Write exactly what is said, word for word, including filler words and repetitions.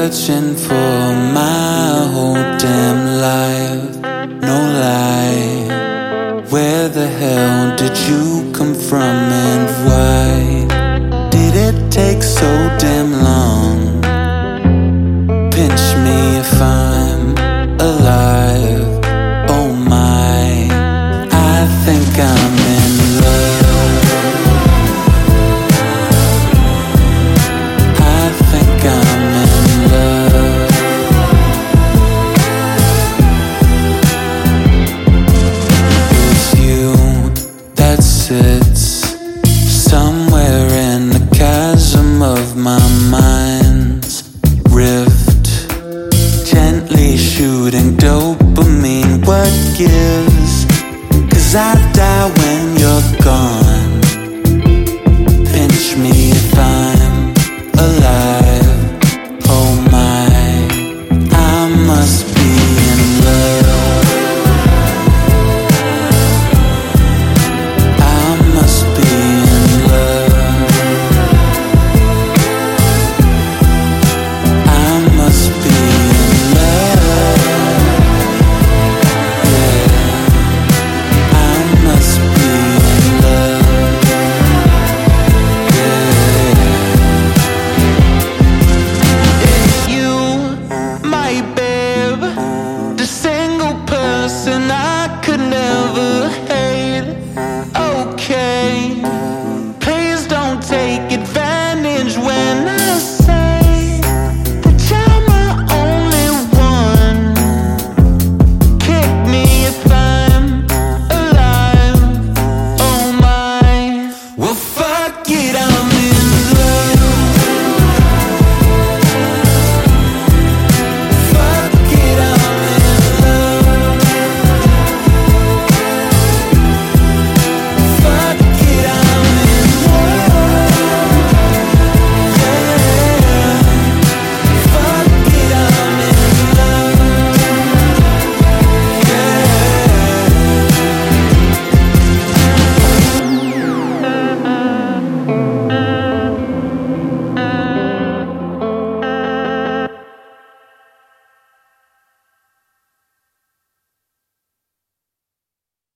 searching for my whole damn life. No lie, where the hell did you come from and why did it take so damn long? Pinch me if I'm alive. Oh my, I think I'm in love. I think I'm in love. It's you that sits somewhere in the chasm of my mind's rift, gently shooting dopamine. What gives? 'Cause I die when you're gone.